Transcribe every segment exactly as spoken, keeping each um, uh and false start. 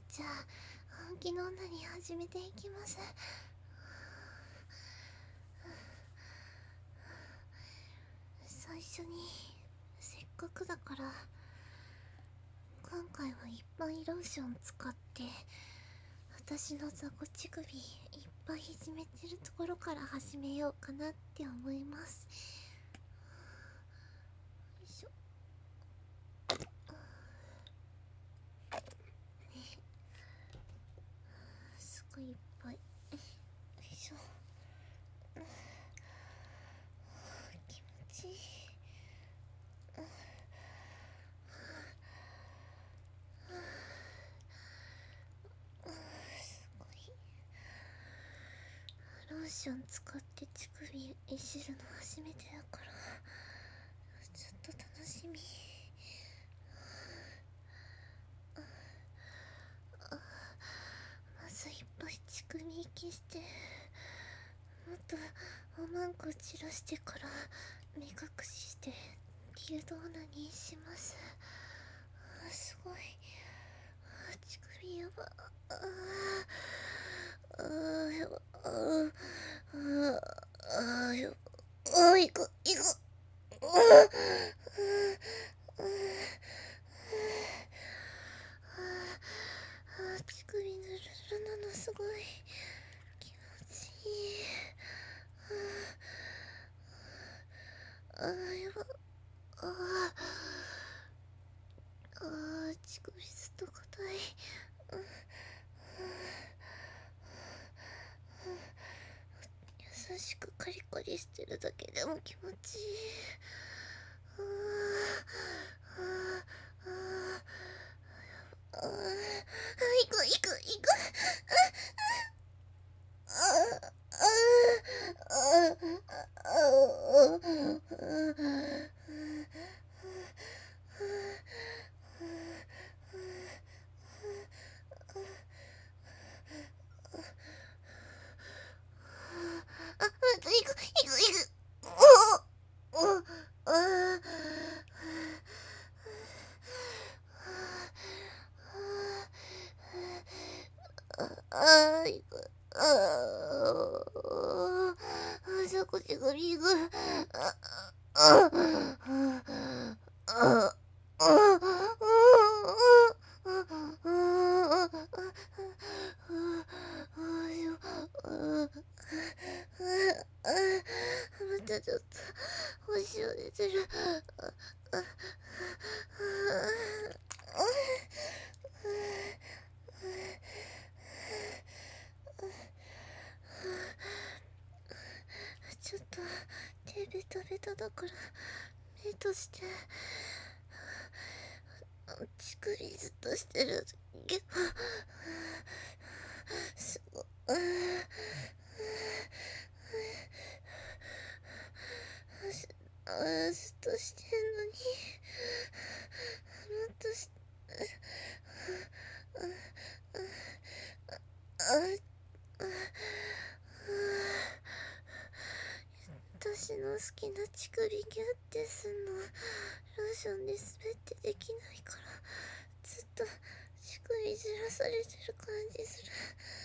じゃあ本気の女に始めていきます。最初にせっかくだから今回は一般ローション使って私の雑魚乳首いっぱいいじめてるところから始めようかなって思います。よいしょ。すごいいっぱい。よいしょ。気持ちいい。すごい。ローション使って乳首いじるの初めてだからちょっと楽しみ。まずいっぱい乳首息して、もっとおまんこ散らしてから目隠しして牛丼オナニーします。あ、すごい。あ、乳首やば。あああ、やば。ああああ、やば。ああ、いくいく。ああああ、乳首ぬるぬるなのすごい気持ちいい。ああ、やば。ああああ、乳首ずっと硬い。優しくカリカリしてるだけでも気持ちいい。ああああああ、いくいくいく。あああああああ、いくいくいく。おお、ああ、いく。ああ、そこちぐりぐ。ああ、あまたちょっとお塩出てる。ちょっと手ベタベタだから目として乳首ずっとしてるけどすごい。ああ、ずっとしてんのにもっとしああ私の好きな乳首ギュッてすんのローションで滑ってできないからずっと乳首じらされてる感じする。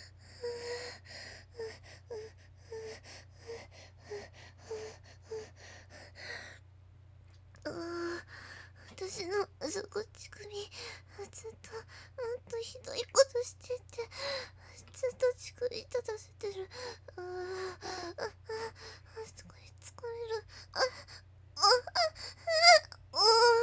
ああ、私のそこ乳首ずっとほんとひどいことしててずっと乳首立たせてる。ああ、ああ、すごい疲れる。ああ、ああ、ああ、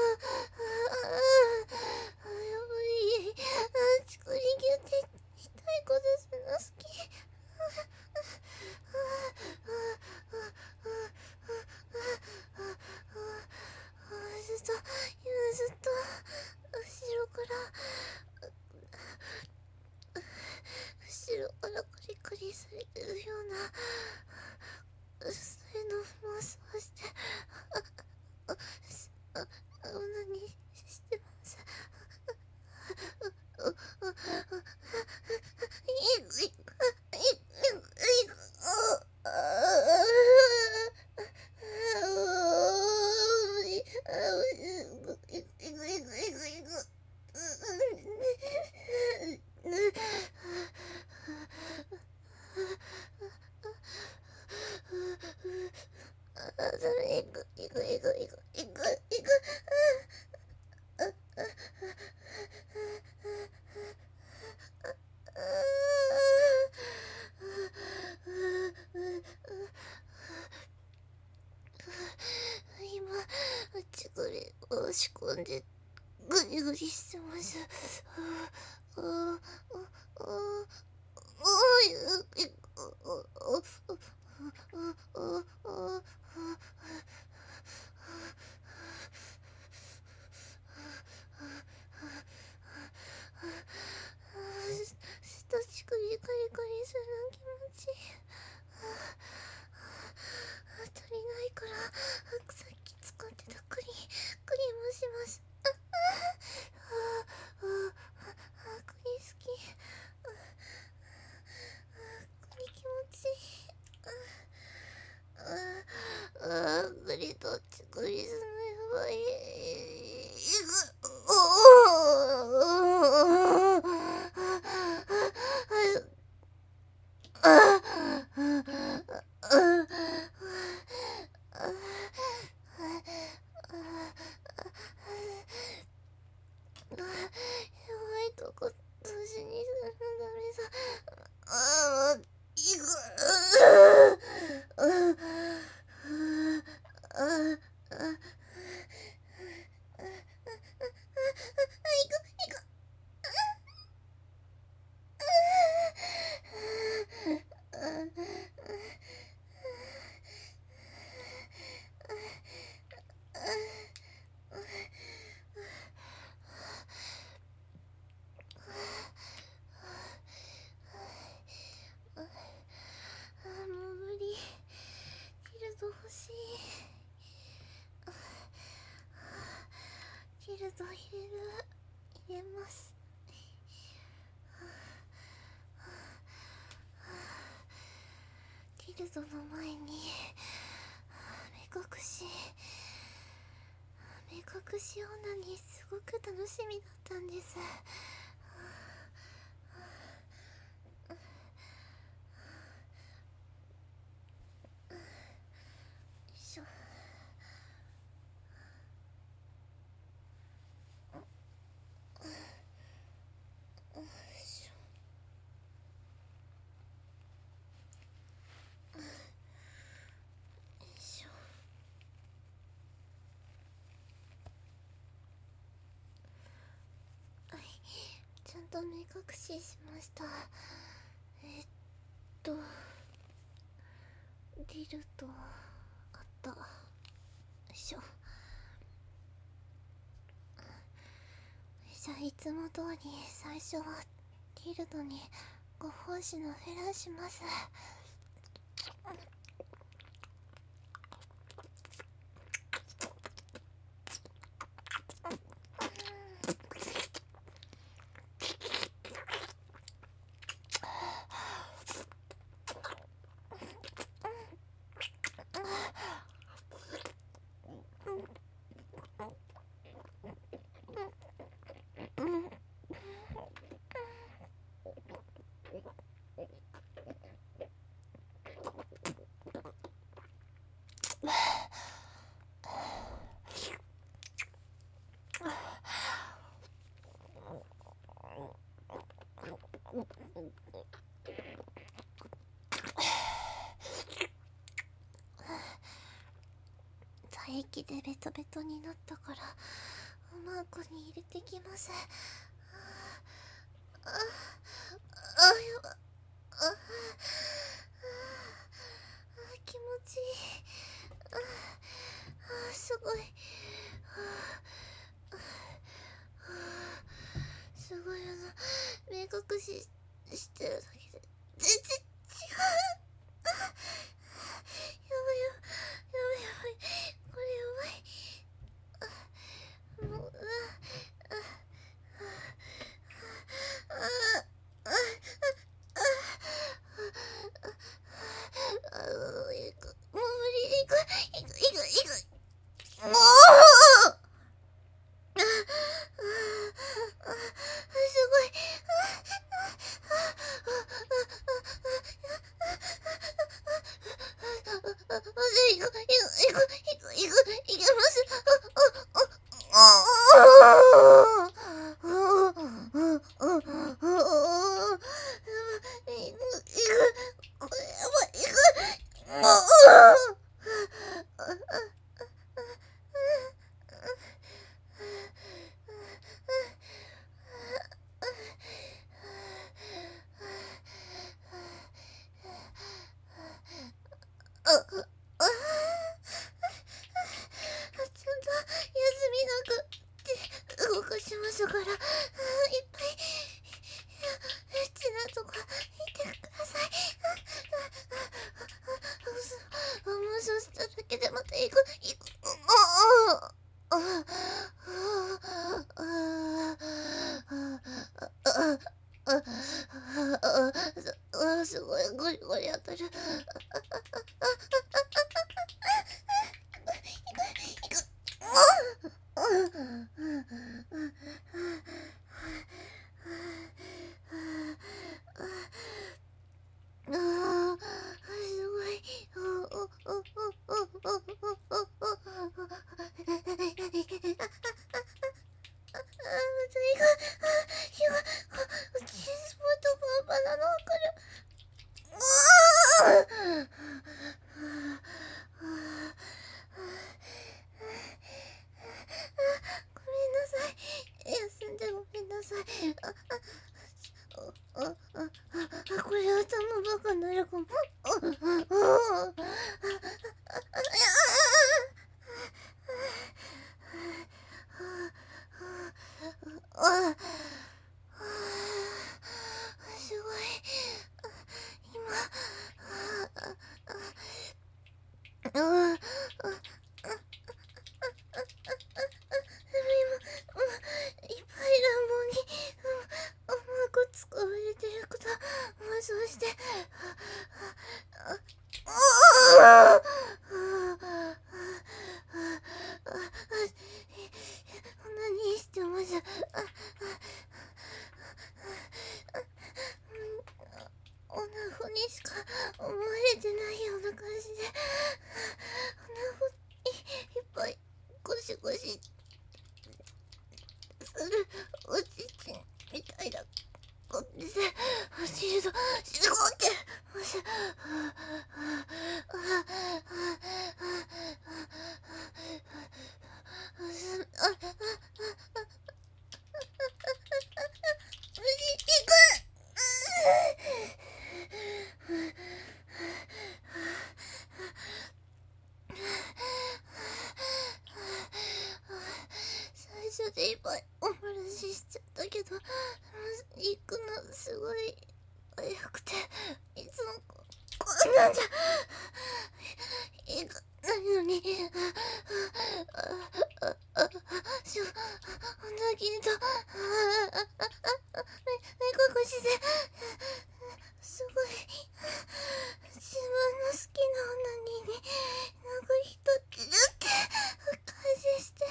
あ、やばい。あ、乳首ギュって痛いことするの好き。ああ、ああ、ああ、ずっと今ずっと後ろから後ろからカリカリされてるようなそういうのを妄想してああオナニーしてます。 ち込んでグリグリしてます。あああああ下乳首カリカリするの気持ちいい。足りないからさっき使ってたクリクリもします。ああああクリ好き。クリ気持ちいい。ああクリどっちクリするのやばい。欲しい。ギルド入れる。入れます。ギルドの前に目隠し目隠し女にすごく楽しみだったんです。よいしょ。ちゃんと目隠ししました。えっとリルとあった。よいしょ。じゃあいつも通り最初はギルドにご奉仕のフェラします。唾液でベトベトになったからおまんこに入れてきます。あああやばああ気持ちいい。ああすごい。すごいあの目隠ししてるだけで全然違う。あやばいやばいやばいこれやばい。もうああああああもういくもう無理いくいくいくいくもうああすごい。いくいくいくいくいくいけます。ああしますから、いっぱいエッチなとこ見てください。もうそうしただけでまた行く行くあああすごいゴリゴリ当たる。これ頭バカになるかも。すごい今あいっぱい乱暴にうまく使われてることそうして何してますおなほにしか思われてないような感じでおなほいっぱいゴシゴシするおちちんみたいな感じで走るとすごい最初でいっぱいお漏らししちゃったけど行くのすごい早くていつもこんなんじゃ行かないのにしょほんだけと目隠しですごい自分の好きな女になんか一つずって感じして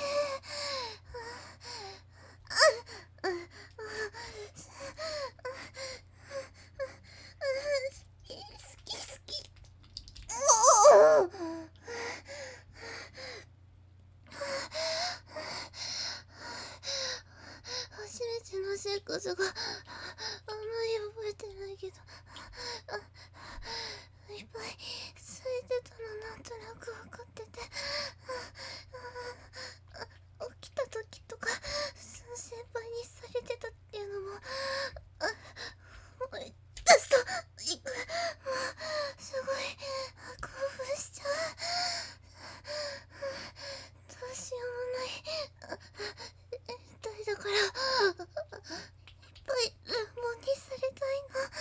初めてのセックスがあんまり覚えてないけどいっぱいついてたのなんとなく分かってて起きた時とか先輩にされてたっていうのも思い出すといくすごい興奮しちゃうどうしようもない痛いだからいっぱい乱暴にされたいの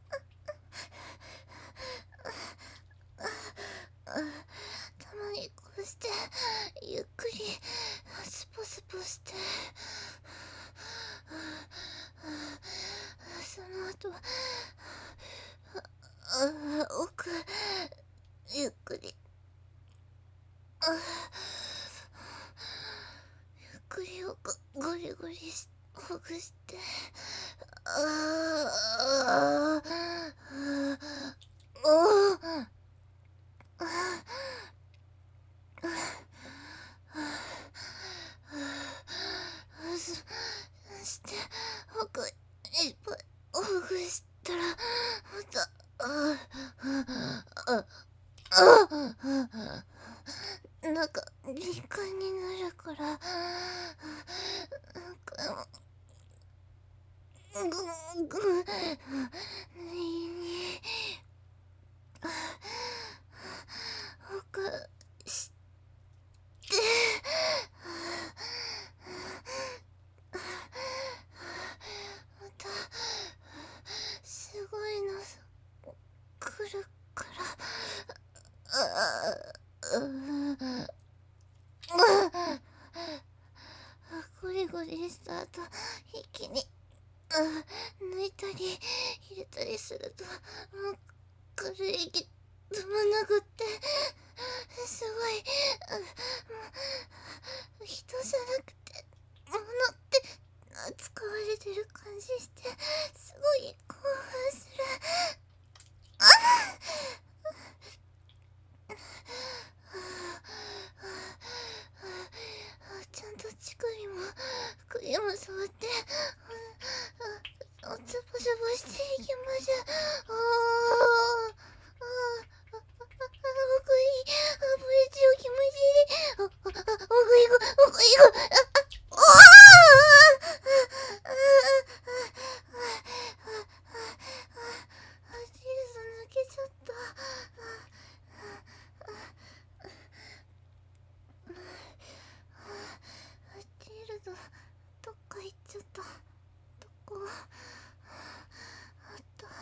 たまにこうしてゆっくりスポスポしてその後奥ゆっくりゆっくり奥ゴリゴリほぐしてああおーそして奥いっぱいほぐしたらまたあああなんか敏感になるからなんかぐぐぐに奥して一気に抜いたり入れたりすると、もう軽い息止まなくって、すごい、もう人じゃなくて物って使われてる感じして、すごい興奮する。あちゃんと乳首も首も触って、おつぼつぼしていきましょう。ああ、ああ、奥いい、あ、ブレチオ気持ちいい。あ、あ、奥いく、奥いく、あ、あ、おああ、チーズ抜けちゃった。チールドどっか行っちゃった。どこあった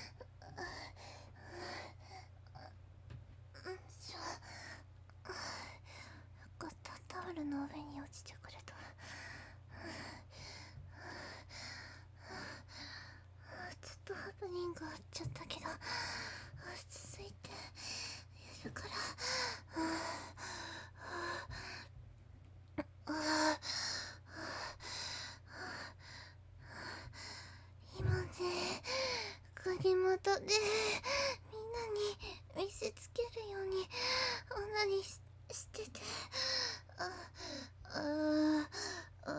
んしょ。よかった、タオルの上に落ちてくれた。ちょっとハプニングあっちゃったけど、続いてやるから。今ね、首元でみんなに見せつけるようにオナニー し, してて、ああああ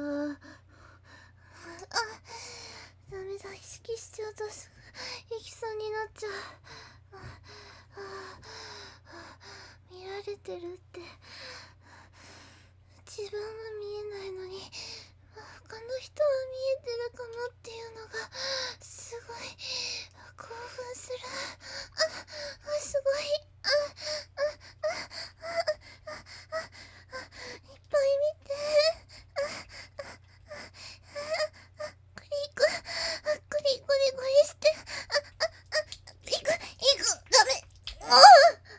ダメだ、意識しちゃうとすぐ行きそうになっちゃう。ああ見られてるって自分は見えないのに、他の人は見えてるかもっていうのがすごい興奮する。あ、あ、すごい。あ、あ、あ、あ、あ、あ、いっぱい見て。あ、あ、あ、あ、クリク、あ、クリクリクリして。あ、あ、あ、いく、いく、ダメ。ああ、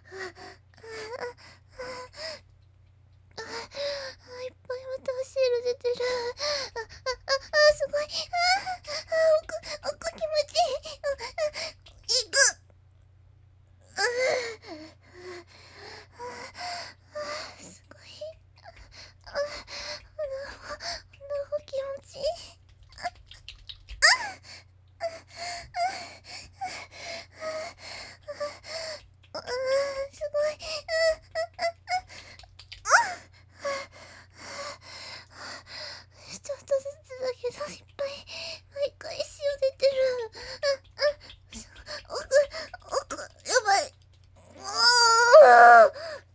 あ、いっぱいまたシール出てる。あ、あ、あ、すごい。あ、あ、奥、奥気持ちいい。あ、いく。あ、すごい。あ、おなほ、おなほ気持ちいい。あ、あ、あ、あ、あ、すごい。あ、あ、あ、あ、ちょっとずつだけどいっぱい毎回塩出てる。あ、あ、奥、奥、やばい。ああ、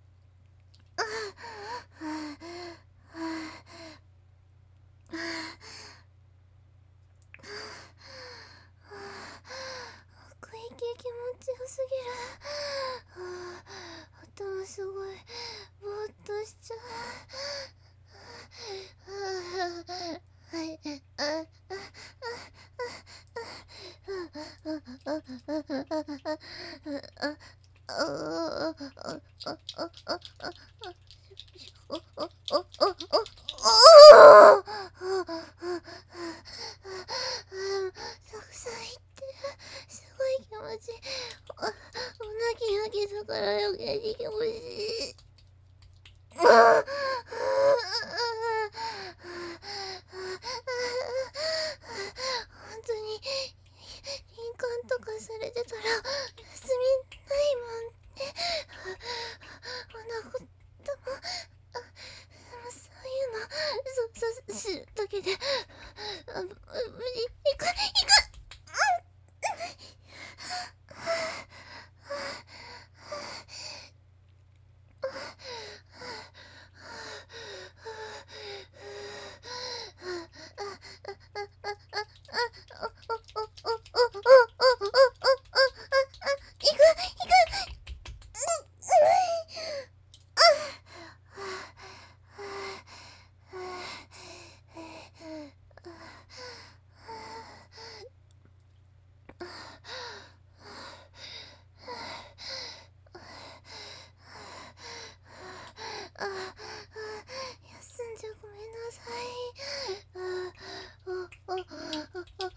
奥行き気持ちよすぎる。頭すごいぼーっとしちゃう。はい、あ、あ、たくさん言ってる。すごい気持ちいい。おなきなきだから余計に気持ちいい。本当に印鑑とかされてたら休みないもんね。こんなことも、あ、そういうのそうそうするだけで、あ、無理、いく、いく、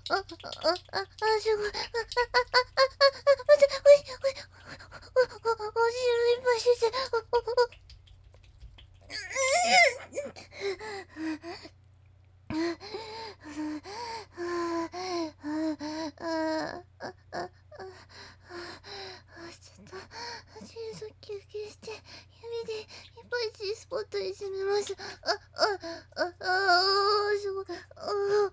あ、あ、あ、あ、すごい。あ、あ、あ、あ、あ、待って、おい、おい、お、お、お、お汁いっぱいしてて、お、お、お、ちょっと、ちょっと休憩して、指でいっぱい G スポットに締めます。あ、あ、あ、あ、すごい。あ、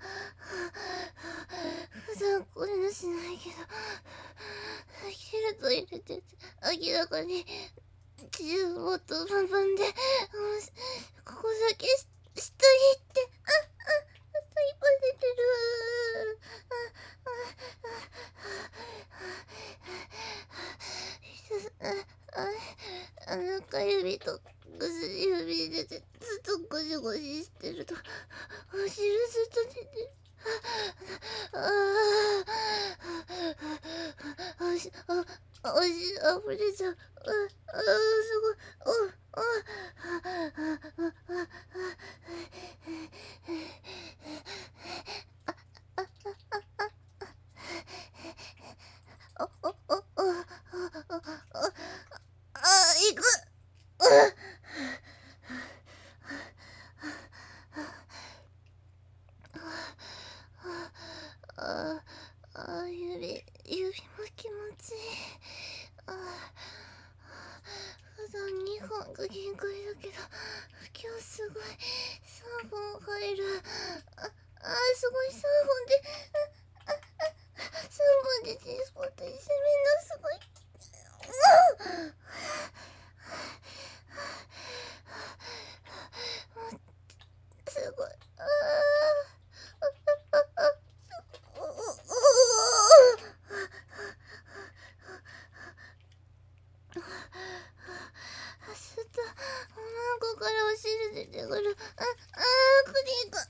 普段これのしないけど、キルト入れてて、明らかに G スポットパンパンで、ここだけし、下着って、あ、あ、あといっぱい出てる。あ、あ、あ、あ、あ、あ、中指と薬指でずっとゴシゴシしてると、お汁ずっと出てる。ああ、あし、あ、あし、溢れちゃう。あ、あ、すごい。あ、あ、あ、あ、あ、あ、お、お、お、お、お、お、あ、いく。あ、あ、指、指も気持ちいい。あ、普段にほんが限界だけど、今日すごいさんぼん入る。あ、あ、すごいさんぼんで、あ、あ、あ、さんぼんで G スポットに攻めんのすごい。すごい。ああ、あ、あ、あ、お、お、お、あ、すっと、おまんこからお汁出てくる。あ、あ、クリーク。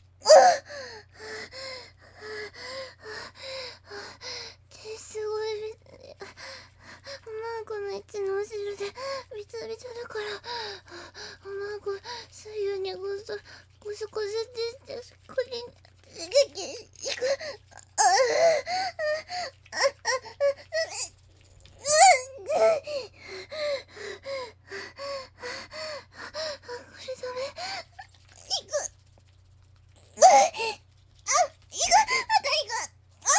ですごい、おまんこの位置のお汁でびちゃびちゃだから、おまんこ左右にごそごそごそってしてクリークいく。あ、あ、あ、あ、これダメ。いく。あ、いく。またいく。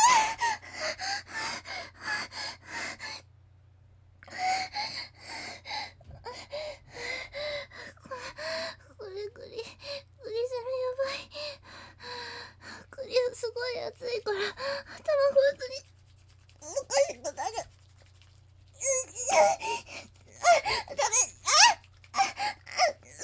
これグリ、グリ攻めやばい。クリすごい熱いから、頭本当におかしくなる。あ、ダメ。あ、あ、あ、グ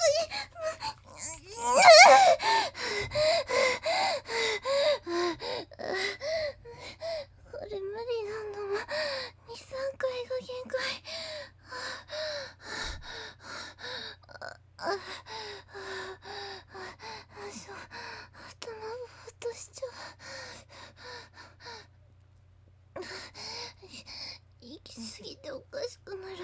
これ無理なのもに、さんかいが限界。あ、あ、あ、そう、頭ぼーっとしちゃう。息すぎておかしくなる。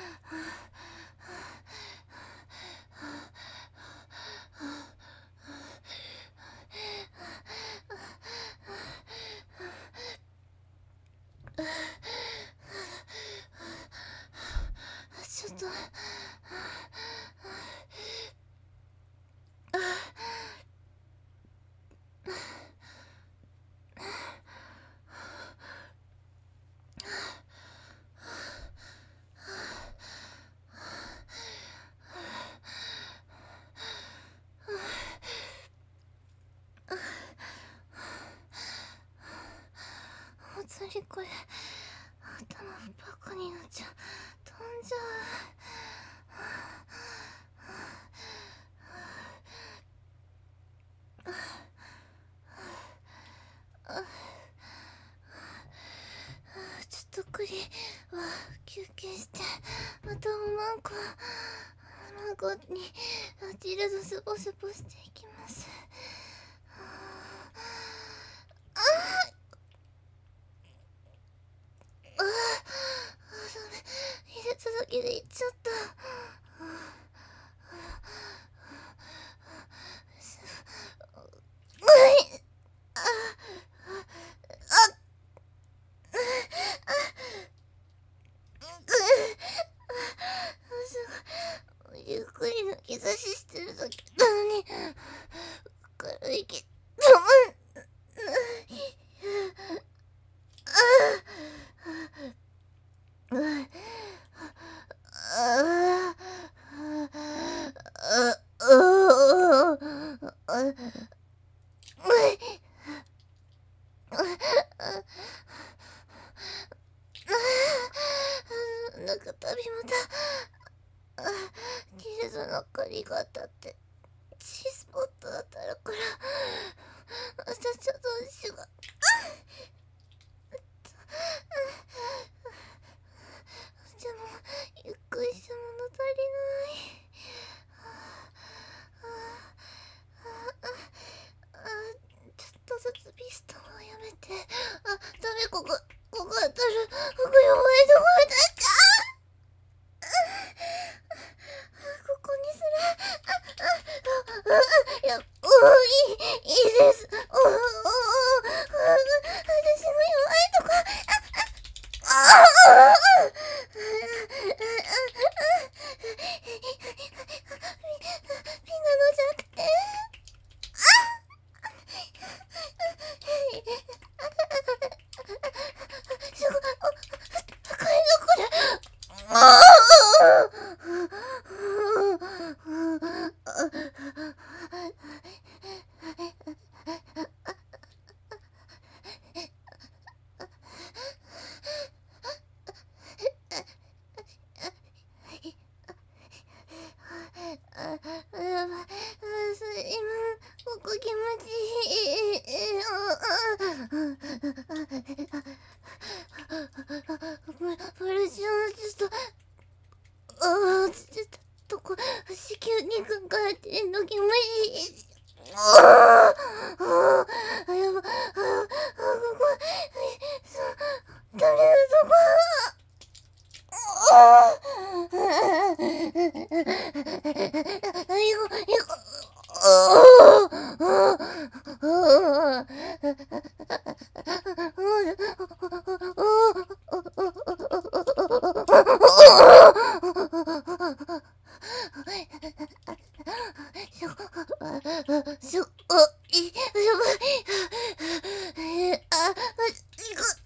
ちょっと、本当にこれ頭バカになっちゃう。飛んじゃう。ちょっとクリは休憩して、またおまんこおまんこにアチルドスポスポしていきます。ああ、ああ、ダメ。入れただけでいっちゃった。うい、あ、 息止まんない。なんか旅またギルドの借りが当たって G スポット当たるから私ちょっと足がでもゆっくりして物足りない。ちょっとずつピストンをやめて。あ、ダメ、ここここ当たる。ここやばいところだった。ここにする。あ、あ、あ、いや、おいい、いいです。おおお私の弱いとこ。ああピナの弱点。すごい、深いぞこれ。ああここ気持ちいい。プルションちょっとああちょっとこ子宮にかかってんの気持ちいい。あああやばああここそう誰だそこ。ああいこいこしょ、あ、い、やばい。あ、いく。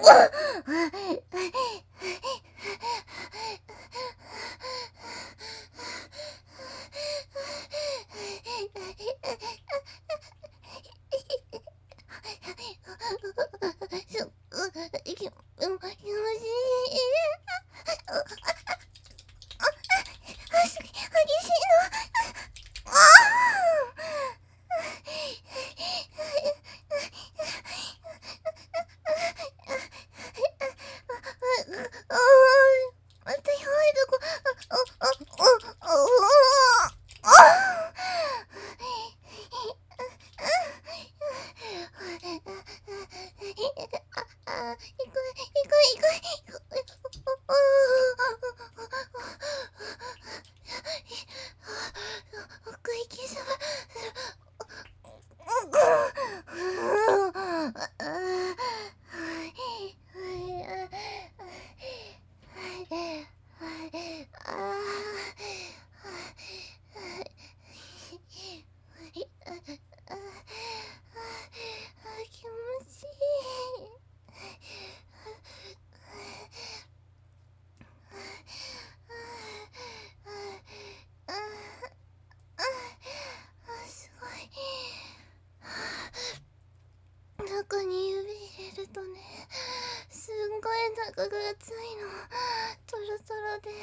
中に指入れるとね、すんごい中が熱いの。トロトロで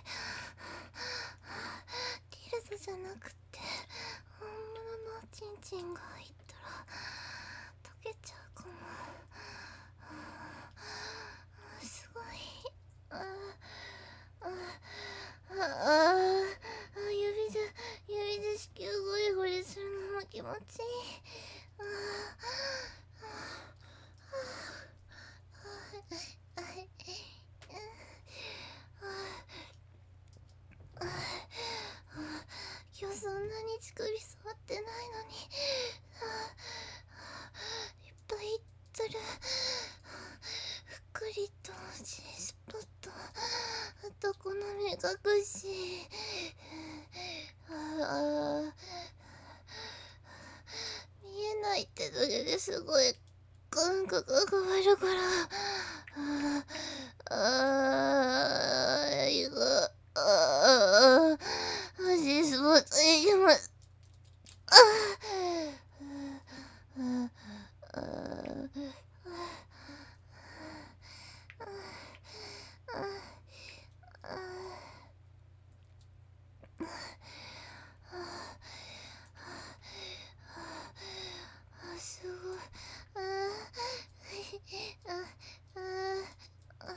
ギルドじゃなくて本物のチンチンが入ったら溶けちゃうかも。すごい。ああああ指で指で子宮ゴリゴリするのも気持ちいい。あ今日そんなに乳首触ってないのにいっぱいいってる。ふっくりと G スポット、あとこの目隠し。ああるだけですごい感覚が変わるから。ああ、いが、ああ、足スポーツ行きます。ああ、ああ、ああ、あ、すごい。ああ、ああ、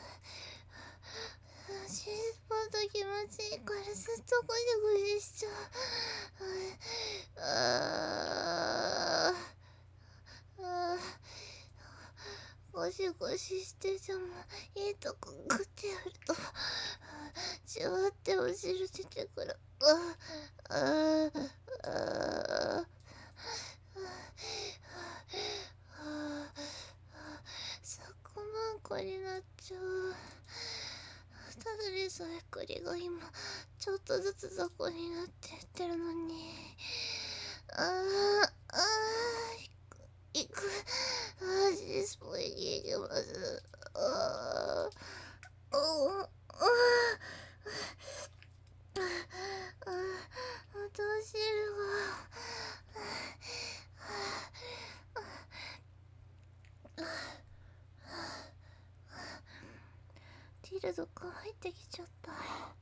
足スポーツ気持ちいいからずっとゴシゴシしちゃう。ああ、ああ、ゴシゴシしててもいいとこグッてやるとじわってお汁出てくる。ああ、ああ、ああ、さこまんこになっちゃう。ただでさえ栗が今ちょっとずつ雑魚になってってるのに。ああ、ああ、行く。ああ、シスポイに行きます。ああ、ああ、ああ、どうしるわ。ティルドが入ってきちゃった。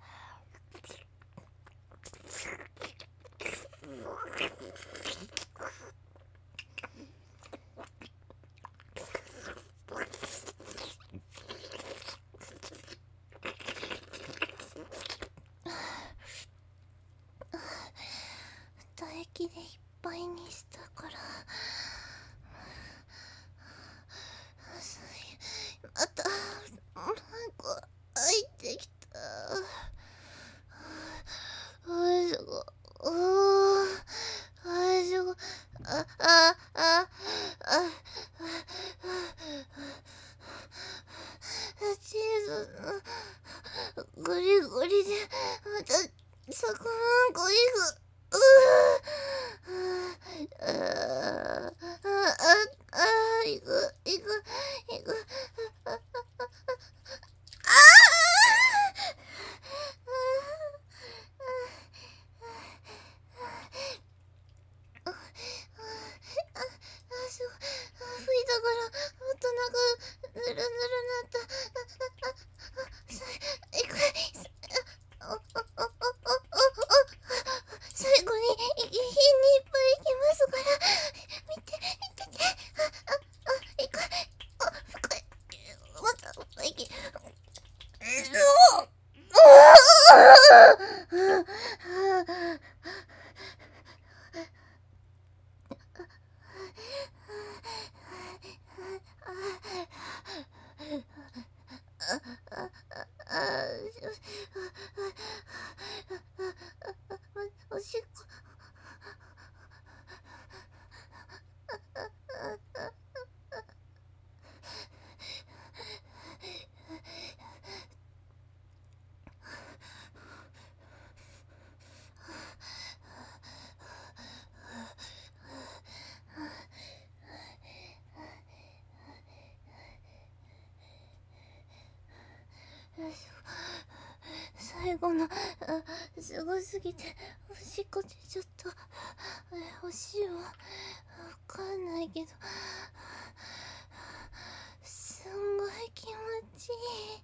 唾液でいっぱいにしたから。またなんか入ってきた。あすごおーあすごああああチーズのゴリゴリでまたそこのゴリゴうあああああいくいくいくあああすごい吹いたからもっとなんかぬるぬるなったあああさいくおおおおお最後に火にいっぱいいきますから見て見ててあああいくあ深いまたまたいきおしっこ最後のあすごすぎておしっこ出ちゃった。欲しいわわかんないけどすんごい気持ちいい。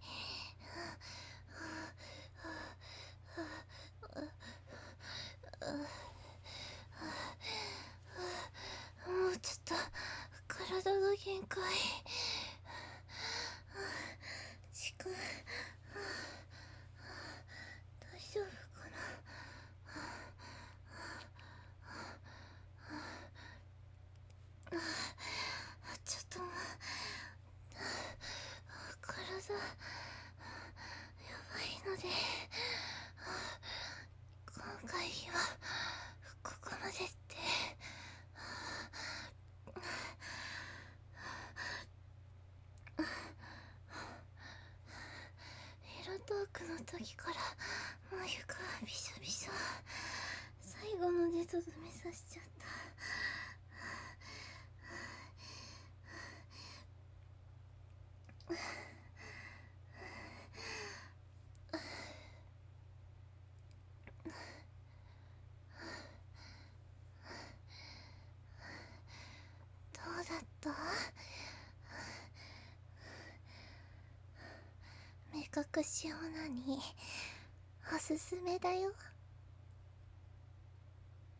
もうちょっと体が限界。時間大丈夫かな。ちょっと体やばいので今回はここまでって。ヘロトークの時からもう床はびしょびしょ。最後のでとどめさしちゃった。 隠しオナニーおすすめだよ。